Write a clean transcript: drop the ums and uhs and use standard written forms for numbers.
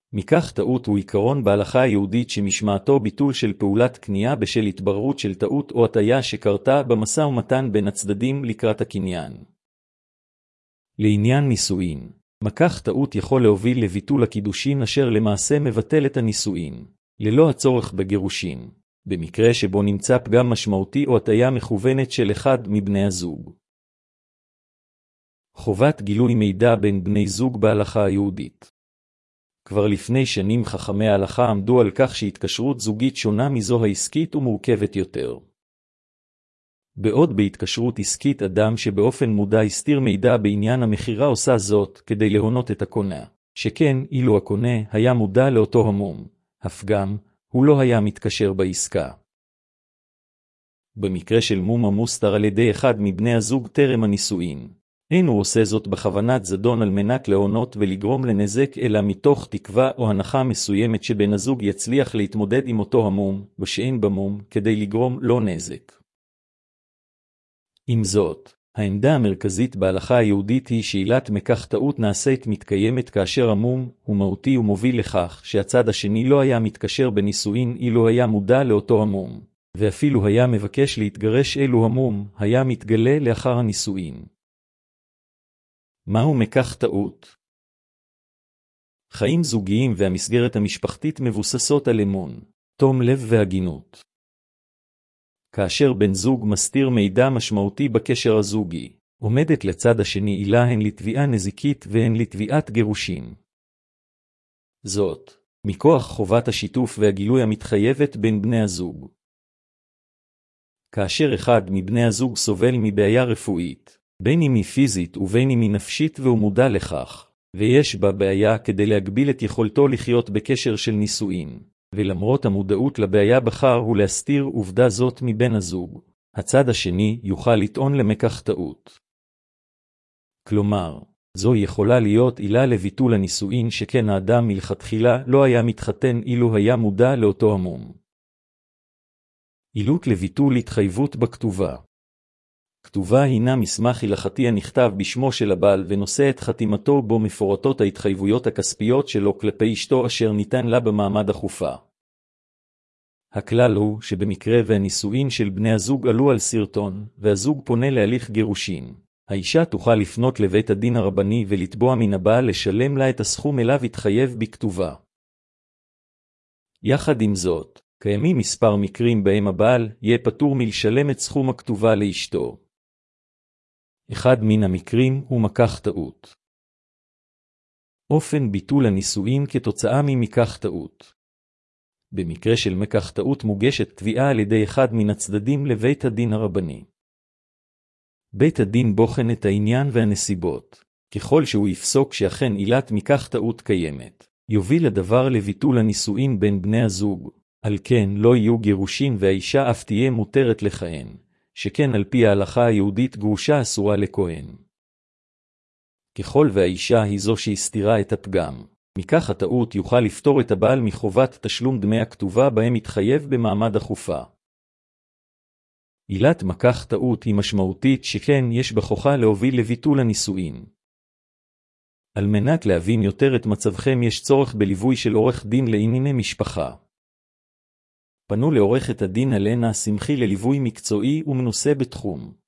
מכך טעות הוא עיקרון בהלכה היהודית שמשמעתו ביטול של פעולת קנייה בשל התבררות של טעות או הטעיה שקרתה במשא ומתן בין הצדדים לקראת הקניין. לעניין נישואין, מכך טעות יכול להוביל לביטול הקידושין אשר למעשה מבטל את הנישואין, ללא הצורך בגירושין, במקרה שבו נמצא פגם משמעותי או הטעיה מכוונת של אחד מבני הזוג. חובת גילוי מידע בין בני זוג בהלכה היהודית. כבר לפני שנים חכמי ההלכה עמדו על כך שהתקשרות זוגית שונה מזו העסקית ומורכבת יותר. בעוד בהתקשרות עסקית אדם שבאופן מודע הסתיר מידע בעניין המחירה עושה זאת כדי להונות את הקונה, שכן אילו הקונה היה מודע לאותו המום, הפגם, הוא לא היה מתקשר בעסקה. במקרה של מום המוסתר על ידי אחד מבני הזוג טרם הנישואין, אין הוא עושה זאת בכוונת זדון על מנת להונות ולגרום לנזק, אלא מתוך תקווה או הנחה מסוימת שבן הזוג יצליח להתמודד עם אותו המום, ושאין במום, כדי לגרום לו נזק. עם זאת, העמדה המרכזית בהלכה היהודית היא שעילת מכך טעות נעשית מתקיימת כאשר המום הוא מהותי ומוביל לכך שהצד השני לא היה מתקשר בנישואין אילו היה מודע לאותו המום, ואפילו היה מבקש להתגרש אילו המום היה מתגלה לאחר הנישואין. מהו מכך טעות? חיים זוגיים והמסגרת המשפחתית מבוססות על אמון, תום לב והגינות. כאשר בן זוג מסתיר מידע משמעותי בקשר הזוגי, עומדת לצד השני עילה הן לתביעה נזיקית והן לתביעת גירושין. זאת, מכוח חובת השיתוף והגילוי המתחייבת בין בני הזוג. כאשר אחד מבני הזוג סובל מבעיה רפואית, בין אם היא פיזית ובין אם היא נפשית והוא מודע לכך, ויש בה בעיה כדי להגביל את יכולתו לחיות בקשר של נישואין, ולמרות המודעות לבעיה בחר הוא להסתיר עובדה זאת מבן הזוג, הצד השני יוכל לטעון למכך טעות. כלומר, זו יכולה להיות עילה לביטול הנישואין שכן האדם מלכתחילה לא היה מתחתן אילו היה מודע לאותו המום. עילות לביטול התחייבות בכתובה. כתובה הינה מסמך הלכתי הנכתב בשמו של הבעל ונושא את חתימתו בו מפורטות ההתחייבויות הכספיות שלו כלפי אשתו אשר ניתן לה במעמד החופה. הכלל הוא שבמקרה והנישואין של בני הזוג עלו על סרטון והזוג פונה להליך גירושין, האישה תוכל לפנות לבית הדין הרבני ולתבוע מן הבעל לשלם לה את הסכום אליו התחייב בכתובה. יחד עם זאת, קיימים מספר מקרים בהם הבעל יהיה פטור מלשלם את סכום הכתובה לאשתו. אחד מן המקרים הוא מכך טעות. אופן ביטול הנישואין כתוצאה ממכך טעות. במקרה של מכך טעות מוגשת תביעה על ידי אחד מן הצדדים לבית הדין הרבני. בית הדין בוחן את העניין והנסיבות. ככל שהוא יפסוק שאכן עילת מכך טעות קיימת, יוביל הדבר לביטול הנישואין בין בני הזוג. על כן לא יהיו גירושין והאישה אף תהיה מותרת לכהן, שכן על פי ההלכה היהודית גרושה אסורה לכהן. ככל והאישה היא זו שהסתירה את הפגם, מכך הטעות יוכל לפתור את הבעל מחובת תשלום דמי הכתובה בהם התחייב במעמד החופה. עילת מכך טעות היא משמעותית שכן יש בכוחה להוביל לביטול הנישואין. על מנת להבין יותר את מצבכם יש צורך בליווי של עורך דין לענייני משפחה. פנו לעורכת הדין אלנה שמחי לליווי מקצועי ומנוסה בתחום.